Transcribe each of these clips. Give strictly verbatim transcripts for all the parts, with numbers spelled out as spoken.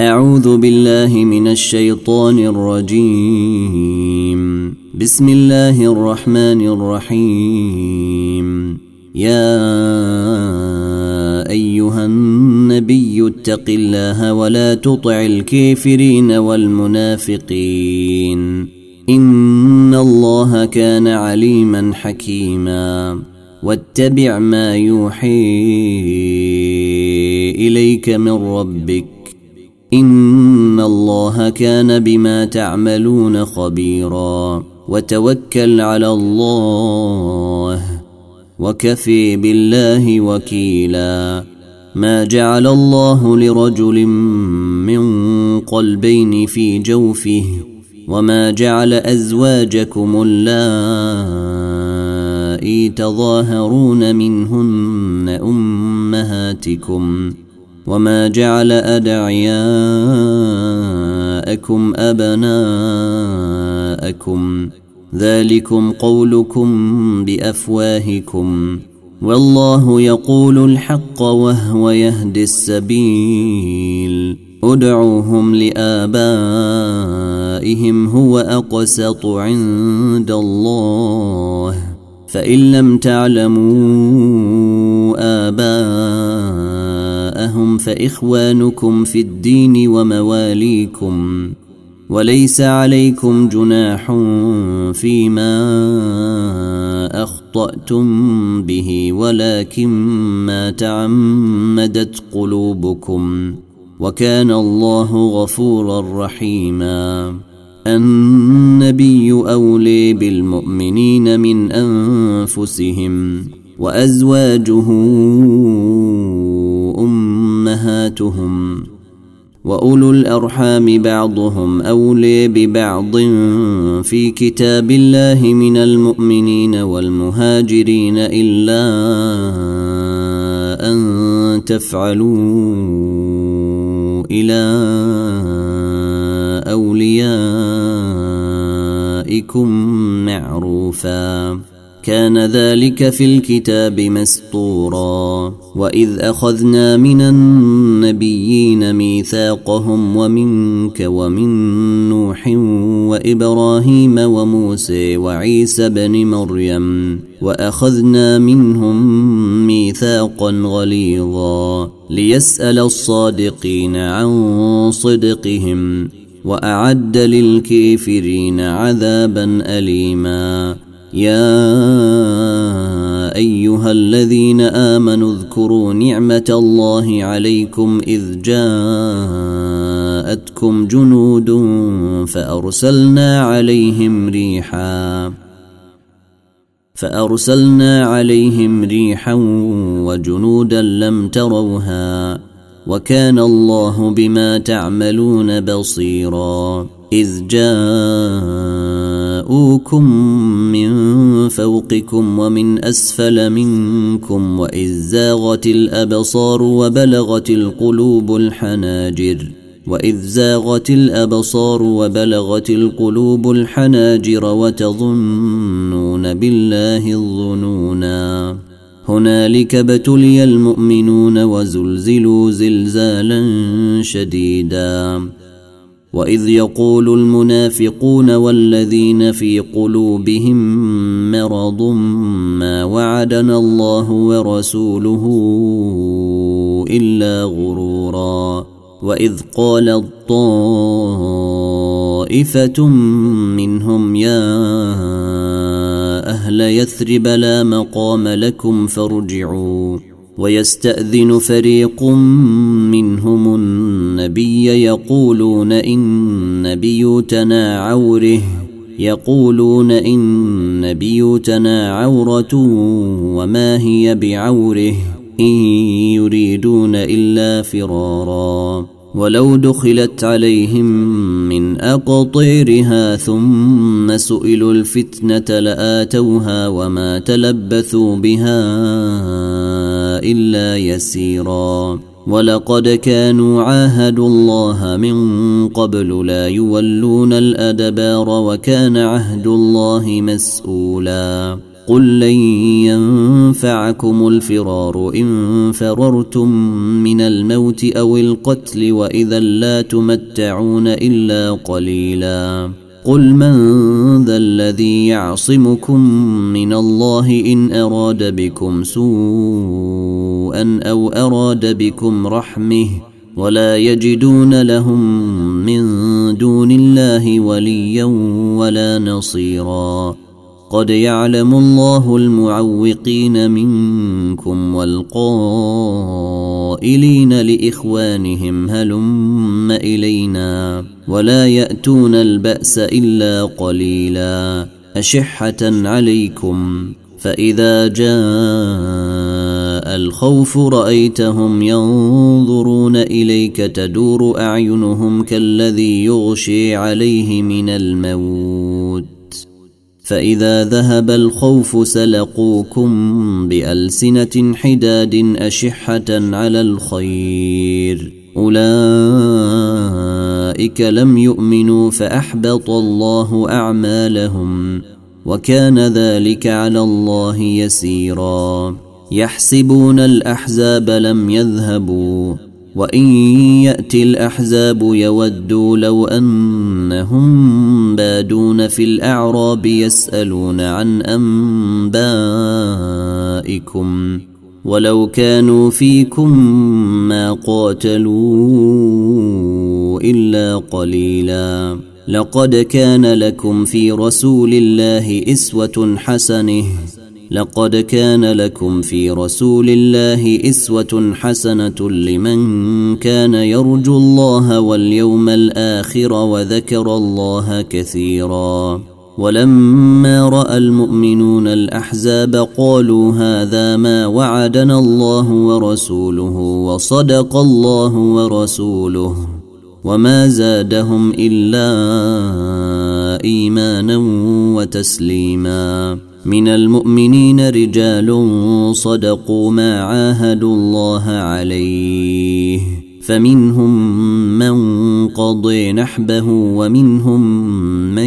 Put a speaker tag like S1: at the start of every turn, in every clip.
S1: أعوذ بالله من الشيطان الرجيم. بسم الله الرحمن الرحيم. يا أيها النبي اتق الله ولا تطع الكافرين والمنافقين إن الله كان عليما حكيما. واتبع ما يوحي إليك من ربك إن الله كان بما تعملون خبيرا. وتوكل على الله وكفي بالله وكيلا. ما جعل الله لرجل من قلبين في جوفه وما جعل أزواجكم اللائي تظاهرون منهن أمهاتكم وما جعل أدعياءكم أبناءكم ذلكم قولكم بأفواهكم والله يقول الحق وهو يهدي السبيل. ادعوهم لآبائهم هو أقسط عند الله فإن لم تعلموا آباءهم فإخوانكم في الدين ومواليكم وليس عليكم جناح فيما أخطأتم به ولكن ما تعمدت قلوبكم وكان الله غفورا رحيما. النبي أولي بالمؤمنين من أنفسهم وأزواجه أمهاتهم وأولو الأرحام بعضهم أولي ببعض في كتاب الله من المؤمنين والمهاجرين إلا أن تفعلوا إلى أوليائكم معروفا كان ذلك في الكتاب مسطورا. وإذ أخذنا من النبيين ميثاقهم ومنك ومن نوح وإبراهيم وموسى وعيسى بن مريم وأخذنا منهم ميثاقا غليظا ليسأل الصادقين عن صدقهم وأعد للكافرين عذابا أليما. يا أيها الذين آمنوا اذكروا نعمة الله عليكم إذ جاءتكم جنود فأرسلنا عليهم ريحا فأرسلنا عليهم ريحا وجنودا لم تروها وكان الله بما تعملون بصيرا. إذ جاءوكم من فوقكم ومن أسفل منكم وإذ زاغت الأبصار وبلغت القلوب الحناجر وإذ زاغت الأبصار وبلغت القلوب الحناجر وتظنون بالله الظنونا. هنالك ابتلي المؤمنون وزلزلوا زلزالا شديدا. وإذ يقول المنافقون والذين في قلوبهم مرض ما وعدنا الله ورسوله إلا غرورا. وإذ قالت طائفة منهم يا أهل يثرب لا مقام لكم فارجعوا ويستأذن فريق منهم النبي يقولون إن بيوتنا عوره يقولون إن بيوتنا عورة وما هي بعوره إن يريدون إلا فرارا. ولو دخلت عليهم من أقطيرها ثم سئلوا الفتنة لآتوها وما تلبثوا بها إلا يسيرا. ولقد كانوا عاهدوا الله من قبل لا يولون الأدبار وكان عهد الله مسؤولا. قل لن ينفعكم الفرار إن فررتم من الموت أو القتل وإذا لا تمتعون إلا قليلا قل من ذا الذي يعصمكم من الله إن أراد بكم سوءا أو أراد بكم رحمه ولا يجدون لهم من دون الله وليا ولا نصيرا قد يعلم الله المعوقين منكم والقائلين لإخوانهم هلم إلينا ولا يأتون البأس إلا قليلا أشحة عليكم فإذا جاء الخوف رأيتهم ينظرون إليك تدور أعينهم كالذي يغشي عليه من الموت فإذا ذهب الخوف سلقوكم بألسنة حداد أشحة على الخير أولئك لم يؤمنوا فأحبط الله أعمالهم وكان ذلك على الله يسيرا يحسبون الأحزاب لم يذهبوا وإن يأتي الأحزاب يودوا لو أنهم بادون في الأعراب يسألون عن أنبائكم ولو كانوا فيكم ما قاتلوا إلا قليلا لقد كان لكم في رسول الله إسوة حسنة لقد كان لكم في رسول الله إسوة حسنة لمن كان يرجو الله واليوم الآخر وذكر الله كثيرا ولما رأى المؤمنون الأحزاب قالوا هذا ما وعدنا الله ورسوله وصدق الله ورسوله وما زادهم إلا إيمانا وتسليما من المؤمنين رجال صدقوا ما عاهدوا الله عليه فمنهم من قضي نحبه ومنهم من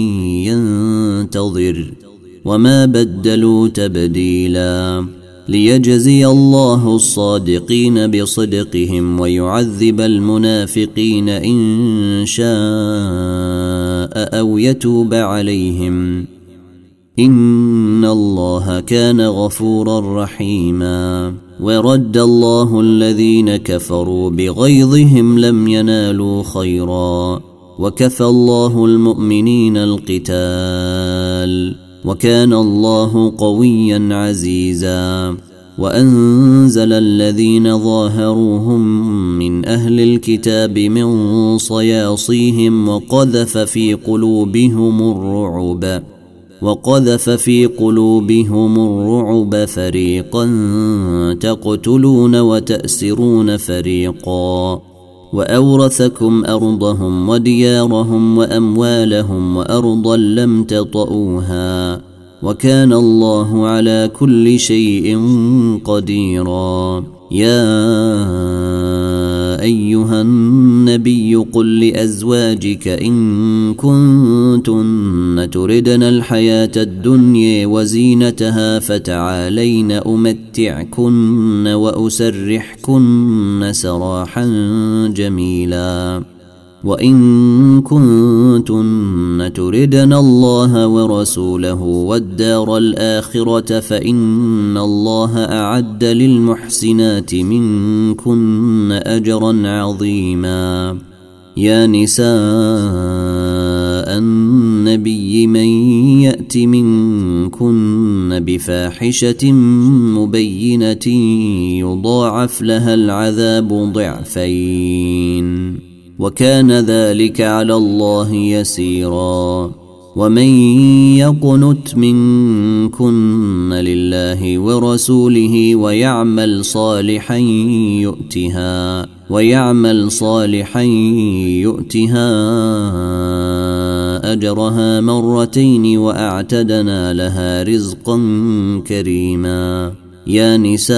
S1: ينتظر وما بدلوا تبديلا ليجزي الله الصادقين بصدقهم ويعذب المنافقين إن شاء أو يتوب عليهم إن الله كان غفورا رحيما ورد الله الذين كفروا بغيظهم لم ينالوا خيرا وكفى الله المؤمنين القتال وكان الله قويا عزيزا وأنزل الذين ظاهروهم من أهل الكتاب من صياصيهم وقذف في قلوبهم الرعب وقذف في قلوبهم الرعب فريقا تقتلون وتأسرون فريقا وأورثكم أرضهم وديارهم وأموالهم وأرضا لم تطئوها وكان الله على كل شيء قديرا يا أيها النبي قل لأزواجك إن كنتن تردن الحياة الدنيا وزينتها فتعالين أمتعكن وأسرحكن سراحا جميلا وإن كنتن تردن الله ورسوله والدار الآخرة فإن الله أعد للمحسنات منكن أجرا عظيما يا نساء النبي من يأت منكن بفاحشة مبينة يضاعف لها العذاب ضعفين وكان ذلك على الله يسيرا ومن يقنت منكن لله ورسوله ويعمل صالحا يؤتها ويعمل صالحا يؤتها أجرها مرتين وأعتدنا لها رزقا كريما يا نساء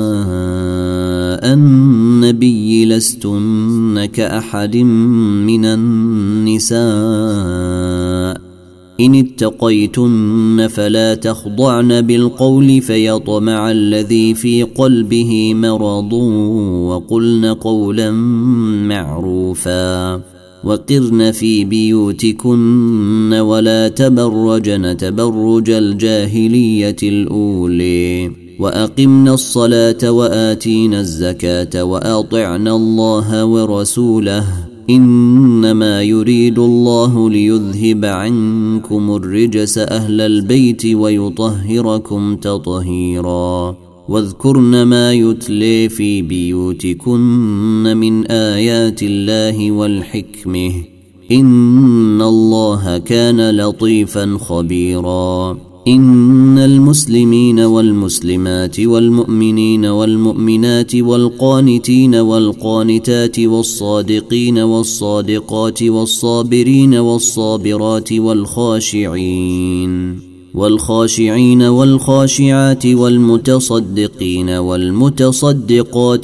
S1: النبي لستن كأحد من النساء إن اتقيتن فلا تخضعن بالقول فيطمع الذي في قلبه مرض وقلن قولا معروفا وقرن في بيوتكن ولا تبرجن تبرج الجاهلية الأولي وأقمنا الصلاة وآتينا الزكاة وأطعنا الله ورسوله إنما يريد الله ليذهب عنكم الرجس أهل البيت ويطهركم تطهيرا واذكرن ما يتلي في بيوتكن من آيات الله والحكمة إن الله كان لطيفا خبيرا إن المسلمين والمسلمات والمؤمنين والمؤمنات والقانتين والقانتات والصادقين والصادقات والصابرين والصابرات والخاشعين والخاشعين والخاشعات والمتصدقين والمتصدقات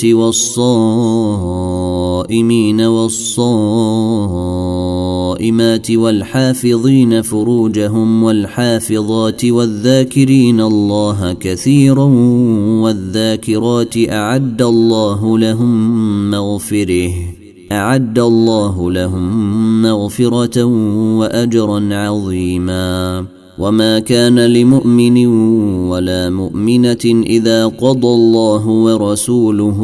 S1: والصائمين والصائمات والحافظين فروجهم والحافظات والذاكرين الله كثيرا والذاكرات أعد الله لهم مغفره أعد الله لهم مغفرة وأجرا عظيما وما كان لمؤمن ولا مؤمنة إذا قضى الله ورسوله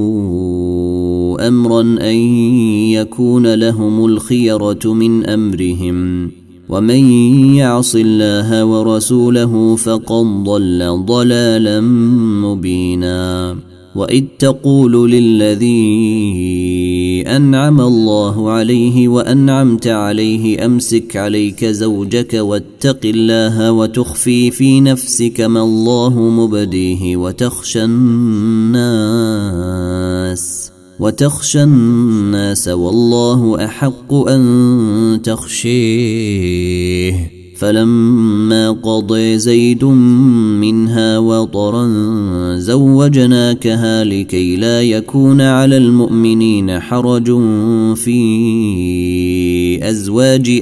S1: أمرا أن يكون لهم الخيرة من أمرهم ومن يعص الله ورسوله فقد ضل ضلالا مبينا وإذ تقول للذي أنعم الله عليه وأنعمت عليه أمسك عليك زوجك واتق الله وتخفي في نفسك ما الله مبديه وتخشى الناس وتخشى الناس والله أحق أن تخشيه فلما قضى زيد منها وطرا زوجناكها لكي لا يكون على المؤمنين حرج في أزواج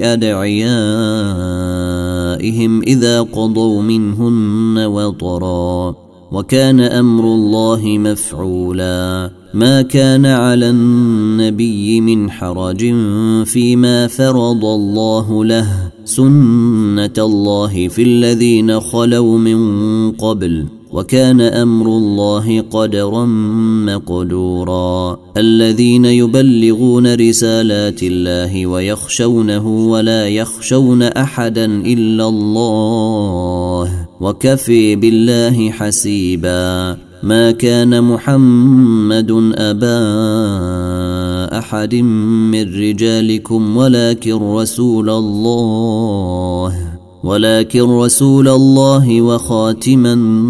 S1: أدعيائهم إذا قضوا منهن وطرا وكان أمر الله مفعولا ما كان على النبي من حرج فيما فرض الله له سنة الله في الذين خلوا من قبل وكان أمر الله قدرا مقدورا الذين يبلغون رسالات الله ويخشونه ولا يخشون أحدا إلا الله وكفي بالله حسيبا ما كان محمد أبا أحد من رجالكم ولكن رسول الله ولكن رسول الله وخاتم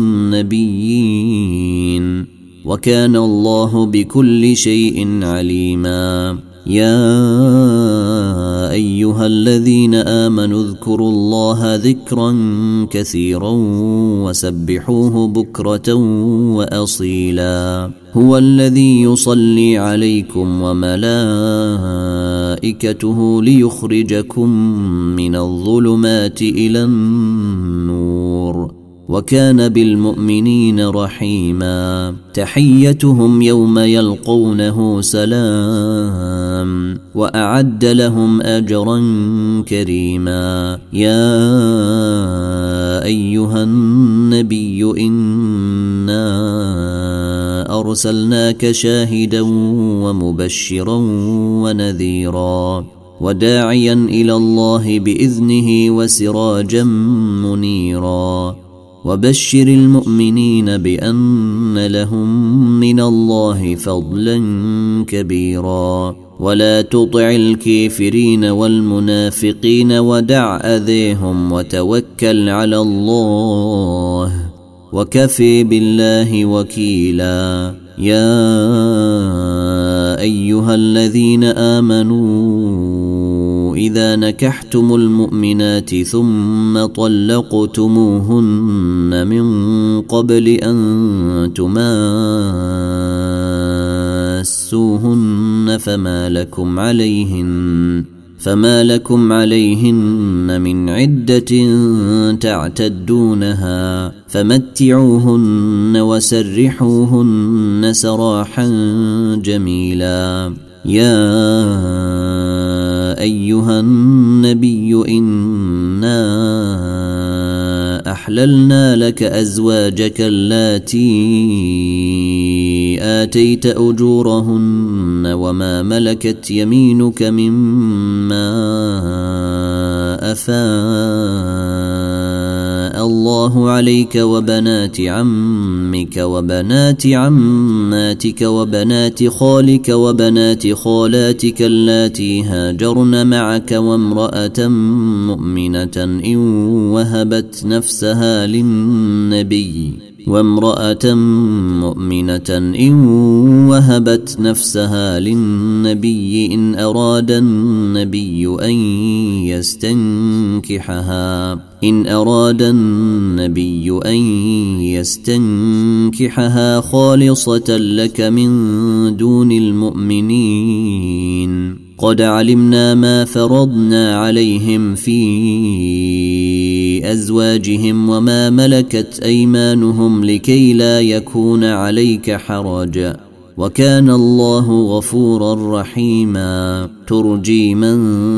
S1: النبيين وكان الله بكل شيء عليما يا أيها الذين آمنوا اذكروا الله ذكرا كثيرا وسبحوه بكرة وأصيلا هو الذي يصلي عليكم وملائكته ليخرجكم من الظلمات إلى النور وكان بالمؤمنين رحيما تحيتهم يوم يلقونه سلام وأعد لهم أجرا كريما يا أيها النبي إنا أرسلناك شاهدا ومبشرا ونذيرا وداعيا إلى الله بإذنه وسراجا منيرا وبشر المؤمنين بأن لهم من الله فضلا كبيرا ولا تطع الكافرين والمنافقين ودع أذيهم وتوكل على الله وكفي بالله وكيلا يا أيها الذين آمنوا إذا نكحتم المؤمنات ثم طلقتموهن من قبل أن تماسوهن فما لكم عليهن فما لكم عليهن من عدة تعتدونها فمتعوهن وسرحوهن سراحا جميلا. يا أيها النبي إنا أحللنا لك أزواجك اللاتي آتيت أجورهن وما ملكت يمينك مما أفاء الله عليك وبنات عمك وبنات عماتك وبنات خالك وبنات خالاتك اللاتي هاجرن معك وامرأة مؤمنة إن وهبت نفسها للنبي وامرأة مؤمنة إن وهبت نفسها للنبي إن أراد النبي أن يستنكحها إن أراد النبي أن يستنكحها خالصة لك من دون المؤمنين. قد علمنا ما فرضنا عليهم في أزواجهم وما ملكت أيمانهم لكي لا يكون عليك حرج وكان الله غفورا رحيما. ترجي من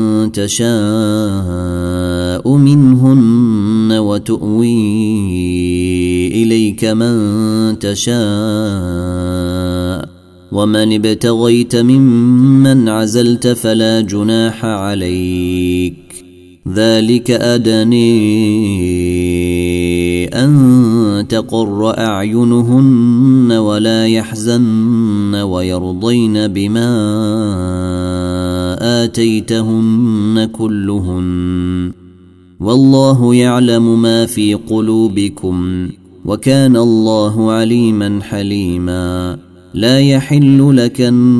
S1: تشاء منهن وتؤوي إليك من تشاء ومن ابتغيت ممن عزلت فلا جناح عليك. ذلك أدني أن تقر أعينهن ولا يحزن ويرضين بما آتيتهن كلهن والله يعلم ما في قلوبكم وكان الله عليما حليما. لا يحل لك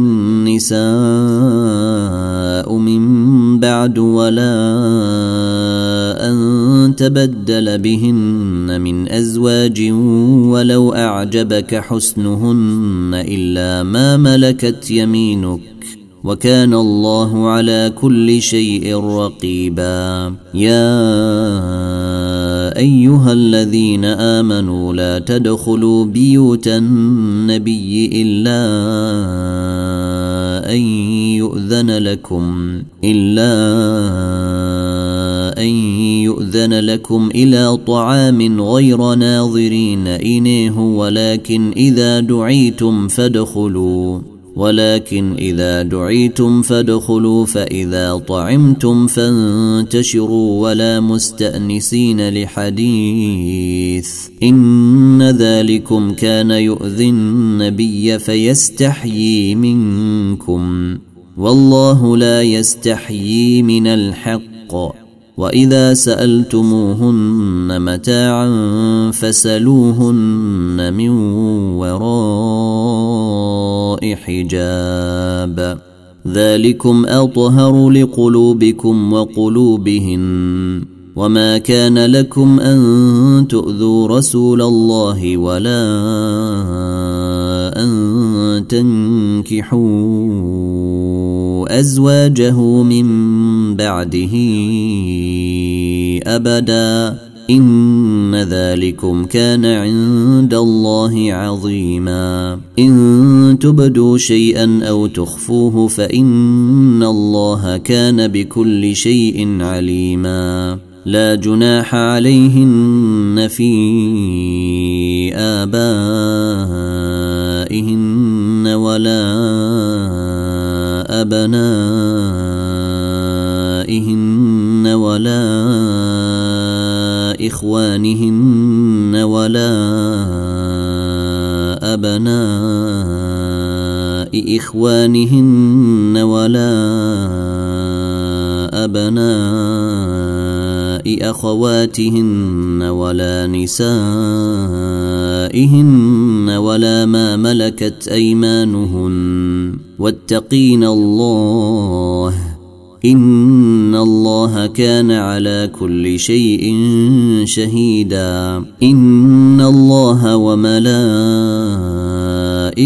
S1: النساء من بعد ولا أن تبدل بهن من أزواج ولو أعجبك حسنهن إلا ما ملكت يمينك وكان الله على كل شيء رقيبا. يا أيها الذين آمنوا لا تدخلوا بيوت النبي إلا أن يؤذن لكم إلا أن يؤذن لكم إلى طعام غير ناظرين إناه ولكن إذا دعيتم فادخلوا ولكن إذا دعيتم فادخلوا فإذا طعمتم فانتشروا ولا مستأنسين لحديث إن ذلكم كان يؤذي النبي فيستحيي منكم والله لا يستحيي من الحق. وإذا سألتموهن متاعا فسلوهن من وراء حجاب ذلكم أطهر لقلوبكم وقلوبهن. وما كان لكم أن تؤذوا رسول الله ولا أن تنكحوا أزواجه من بعده أبدا إن ذلكم كان عند الله عظيما. إن تبدوا شيئا أو تخفوه فإن الله كان بكل شيء عليما. لا جناح عليهن في آبائهن ولا أبنائهن ولا إخوانهن ولا أبناء إخوانهن ولا أبناء أخواتهن ولا نسائهن ولا ما ملكت أيمانهن واتقين الله إن الله كان على كل شيء شهيدا. إن الله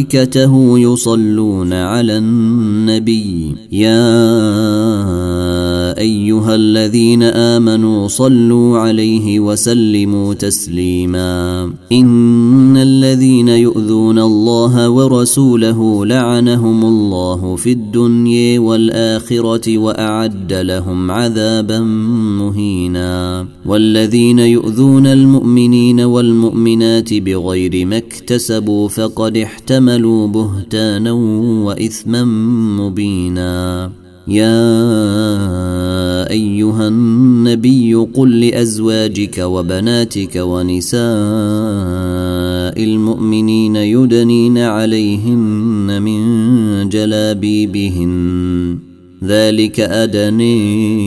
S1: وملائكته يصلون على النبي يا أيها الذين آمنوا صلوا عليه وسلموا تسليما إن الذين يؤذون الله ورسوله لعنهم الله في الدنيا والآخرة وأعد لهم عذابا مهينا والذين يؤذون المؤمنين والمؤمنات بغير ما اكتسبوا فقد احتملوا بهتانا وإثما مبينا يا أيها النبي قل لأزواجك وبناتك ونساء المؤمنين يدنين عليهن من جلابيبهن ذلك أدني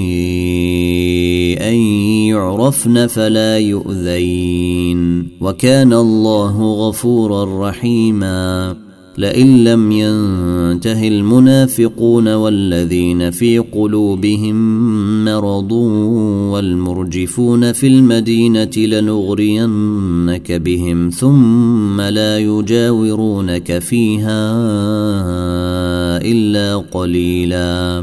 S1: أن يعرفن فلا يؤذين وكان الله غفورا رحيما لئن لم ينته المنافقون والذين في قلوبهم مرض والمرجفون في المدينة لنغرينك بهم ثم لا يجاورونك فيها إلا قليلا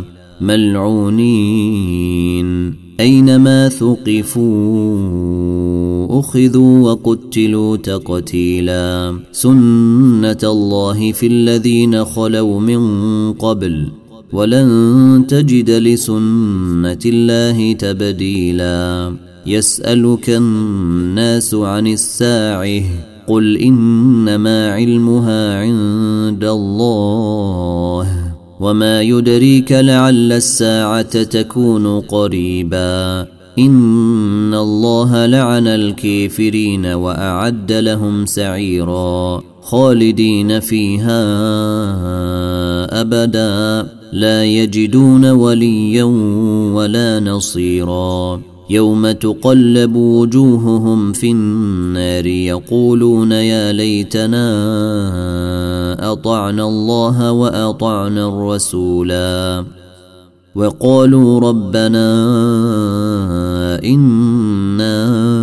S1: ملعونين أينما ثقفوا أخذوا وقتلوا تقتيلا سنة الله في الذين خلوا من قبل ولن تجد لسنة الله تبديلا يسألك الناس عن الساعة قل إنما علمها عند الله وما يدريك لعل الساعة تكون قريبا إن الله لعن الكافرين وأعد لهم سعيرا خالدين فيها أبدا لا يجدون وليا ولا نصيرا يوم تقلب وجوههم في النار يقولون يا ليتنا أطعنا الله وأطعنا الرسولا وقالوا ربنا إنا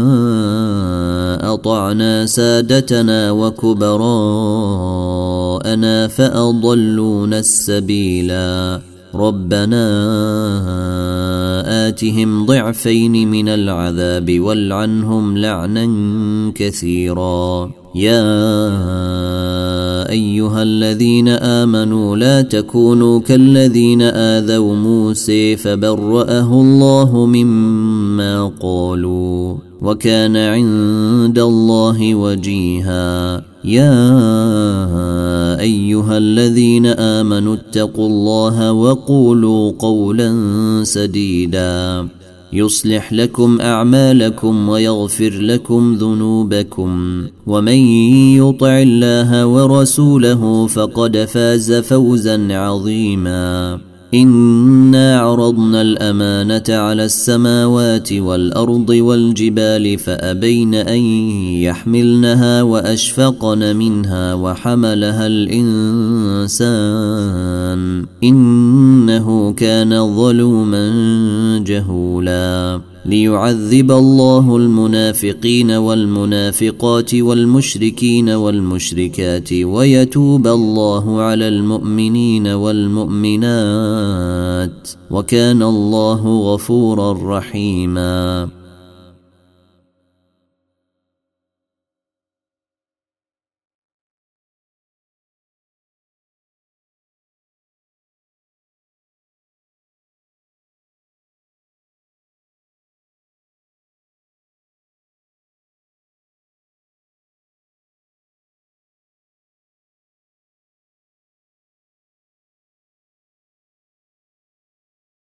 S1: أطعنا سادتنا وكبراءنا فأضلونا السبيلا ربنا آتهم ضعفين من العذاب والعنهم لعنا كثيرا يا أيها الذين آمنوا لا تكونوا كالذين آذوا موسى فبرأه الله مما قالوا وكان عند الله وجيها يا أيها الذين آمنوا اتقوا الله وقولوا قولا سديدا يصلح لكم أعمالكم ويغفر لكم ذنوبكم ومن يطع الله ورسوله فقد فاز فوزا عظيما إنا عرضنا الأمانة على السماوات والأرض والجبال فأبين أن يحملنها وأشفقن منها وحملها الإنسان إنه كان ظلوما جهولا ليعذب الله المنافقين والمنافقات والمشركين والمشركات ويتوب الله على المؤمنين والمؤمنات وكان الله غفورا رحيما